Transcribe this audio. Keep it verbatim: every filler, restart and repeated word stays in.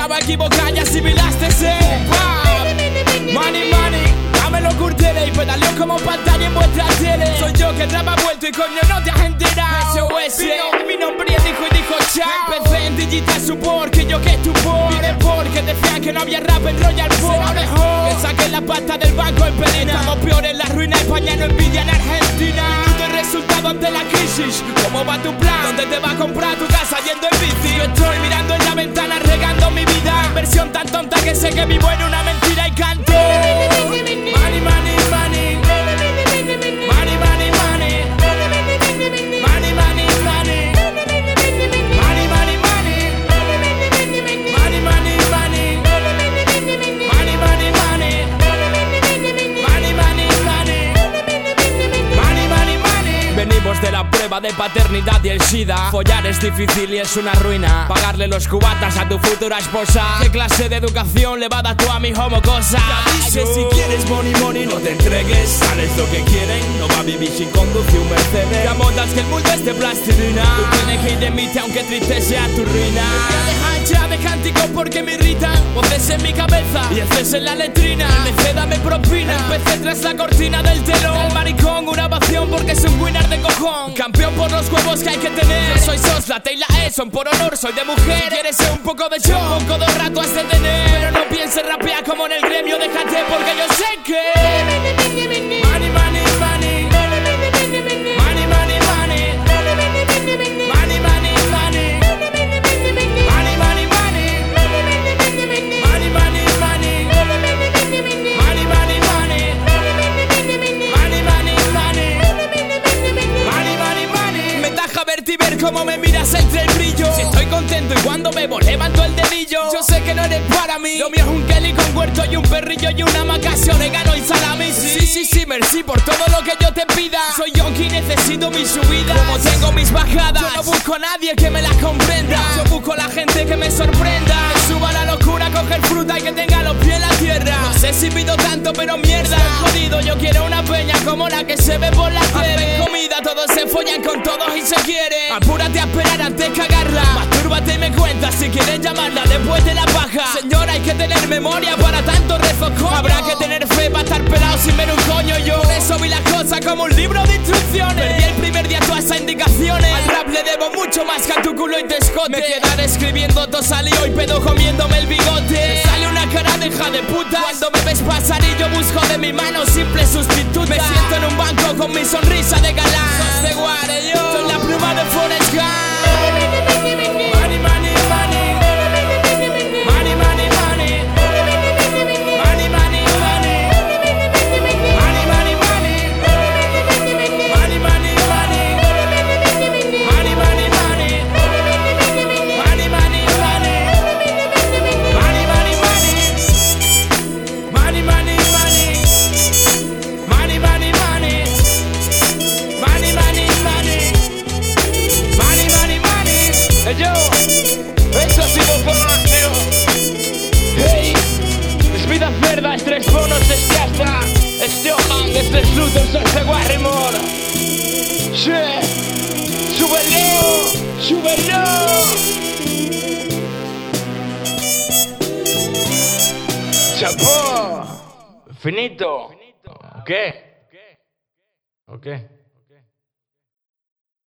estaba equivocada y asimilaste ese pop. Money, money, dámelo curtele y pedaleo como pantalla en vuestra tele. Soy yo que traba vuelto y coño no te has enterado. S O S, mi nombre es dijo y dijo chao. Empecé en digital support, que yo que estupor. Y de porque decían que no había rap en Royal Port. Mejor que saqué la pasta del banco en pelina. Estamos peores en la ruina, España no envidia en Argentina. Minuto y resultado ante la crisis. ¿Cómo va tu plan? ¿Dónde te vas a comprar tu casa yendo en bici? Yo estoy mirando en la ventana regando mi vida. Inversión tan tonta que sé que vivo en una mentira y canto. Money, money, money. Money, money, money. Money, money, money. Money, money, money. Money, money, money. Money, money, money. Money, money, money. Money, money, money. Venimos de la prueba de paternidad y el SIDA. Follar es difícil y es una ruina. Pagarle los cubatas a tu futura esposa. ¿Qué clase de educación le va a dar tú a mi homo cosa? Que si quieres money money no te entregues. Sales lo que quieren, no va a vivir sin conducir un Mercedes. Te amontas que el mundo es de plastilina. Tú tienes que ir de mí aunque triste sea tu ruina. Me dejan ya de cánticos porque me irritan. Voces en mi cabeza y heces en la letrina. El M C dame propina. Empecé tras la cortina del telón. El maricón una ovación porque es un winner de cojón. Campeón por los huevos que hay que tener. Yo soy sos, la T y la E son por honor, soy de mujer. Si quieres ser un poco de show, un poco de rato has de tener. Pero no pienses rapear como en el gremio, déjate porque yo sé que Money, money, money. Money, money, money. Money, money, money. Money, money, money. Money, money, money. Money, money, money. Money, money, money. Money, money, money. Me taja verte y ver cómo me miras entre el brillo. Si estoy contento y cuando bebo levanto el dedillo. Yo sé que no eres para mí. Lo mío es un Kelly con huerto y un perrillo y una macasio, orégano y salami. Sí, sí, sí, merci por todo lo que yo te pida. Soy yonki, necesito mi subida. Como tengo mis bajadas, yo no busco a nadie que me las comprenda. Yo busco a la gente que me sorprenda. Que suba la locura, coger fruta y que tenga los pies en la tierra. No sé si pido tanto, pero mierda, estoy jodido. Yo quiero una peña como la que se ve por la tele. Hacen comida, todos se follan con todos y se quieren. Apúrate a esperar antes que cagarla. Mastúrbate y me cuentas si quieres llamarla después de la paja. Señora, hay que tener memoria para tanto rezo, coño. Habrá que tener fe para estar pelado sin ver un coño. Yo por eso vi las cosas como un libro de instrucciones. Perdí el primer día todas esas indicaciones. Al rap le debo mucho más que a tu culo y te escote. Me quedaré escribiendo todo salió y pedo comiéndome el bigote. Me sale una cara de hija de puta cuando me ves pasar y yo busco de mi mano simple sustituta. Me siento en un banco con mi sonrisa de galán. Sos de guare, yo soy la pluma de Forrest Gump. Money, money, money. Money, money, money. Money, money, money. Money, money, money. Money, money, money. Money, money, money. Money, money, money. Money, money, money. Money, money, money. Money, money, money. Money, money, money. Money, money, money. Hey, yo, esto ha sido formación. Hey, despidas verdas, tres bonos, este hasta. Este Oman, este es Luthor, Sorce Warrimore. Che, súbelo, súbelo. Chapó, finito. ¿O qué? ¿O qué?